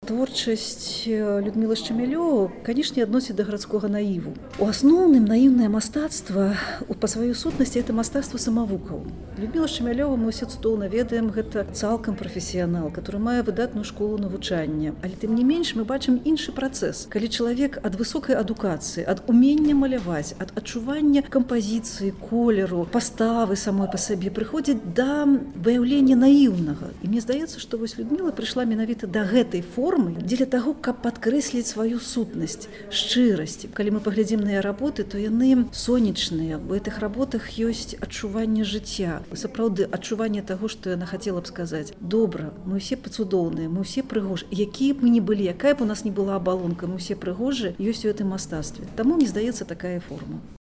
Творчасць Людмілы Шчамялёў, канешне, адносіць да гарадскога наіву. У асноўным наіўнае мастацтва па сваёй сутнасці это мастацтва самавукаў. Людміла Шчамялёва, мы ўсе цудоўна ведаем, гэта цалкам прафесіянал, который мае выдатную школу навучання. Але тым не менш мы бачым іншы працэс. Калі чалавек ад высокай адукацыі, ад умення маляваць, ад адчування кампазіцыі, колеру, паставы самой па сабе прыходзіць да выяўлення наіўнага. І мне здаецца, што вось Людміла прыйшла менавіта да гэтай формы дзеля таго, каб падкрэсліць сваю сутнасць, шчырасць. Калі мы паглядзім на яе работы, то яны сонечныя. У гэтых работах ёсць адчуванне жыцця. Сапраўды, адчуванне таго, што яна хацела б сказаць. Добра, мы ўсе пацудоўныя, мы ўсе прыгожыя. Якія б мы не былі, якая б у нас не была абалонка, мы ўсе прыгожыя, ёсць у гэтым мастацтве. Таму, мне здаецца, такая форма.